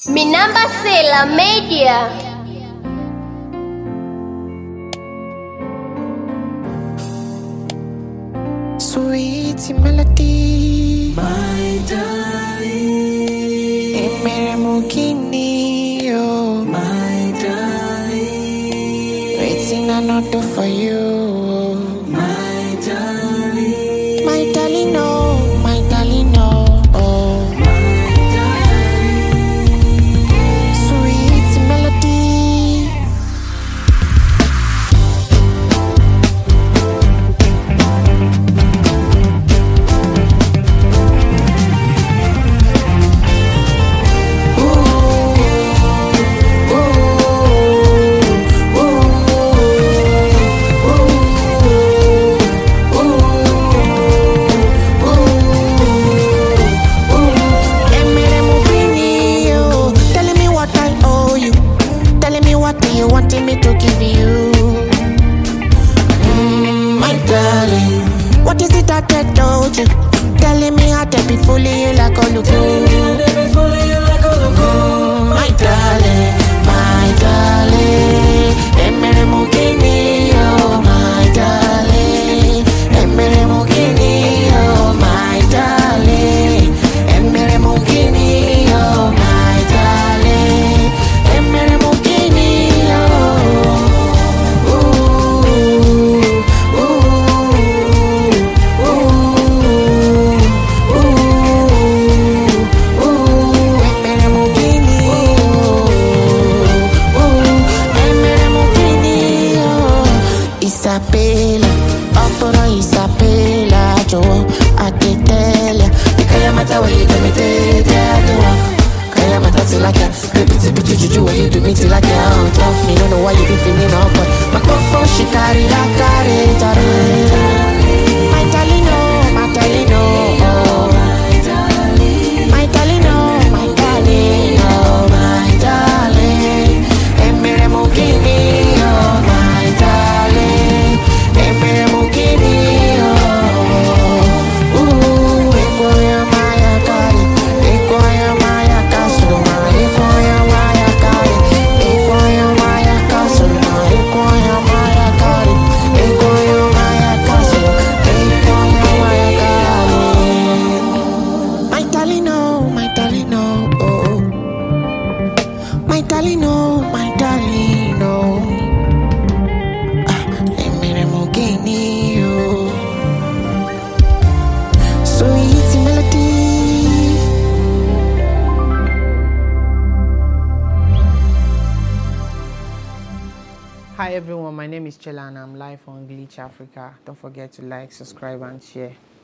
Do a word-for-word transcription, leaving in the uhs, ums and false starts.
Minamba Sela Media. Sweet melody, my darling. Emere mukini yo, my darling. Waiting I not do for you, my darling. My darling, no, my darling, no. Oh, my darling. Sweet melody. You wanted me to give you, mm, my darling. What is it that I told you? Telling me how to be fully you like all you do. Mm, my darling, my darling. Emere mukini yo, my darling. Emere mukini yo, my darling. Emere mukini yo, my darling. Emere mukini. Isabella, opera Isabella, Joe, I did tell ya. Kaya mata what you do me, did ya do? Kaya mata till like ya, baby, to put you what you do me till like ya. Don't love me, don't know why you be feeling up, but my papa she carry, I carry, my darling, no, my darling, no, my darling, no, my darling, no, my darling, Emere mukini, oh, my darling. Emere mukini yo, ooh, ekoya maya kari, ekoya maya kasuma, ekoya maya kari, ekoya maya kasuma, ekoya maya kari, ekoya maya kasuma, ekoya maya kari. My darling, no, my darling, no, oh, my darling, no, my darling, no. Sweet melody. Hi everyone, my name is Chela and I'm live on Glitch Africa. Don't forget to like, subscribe and share.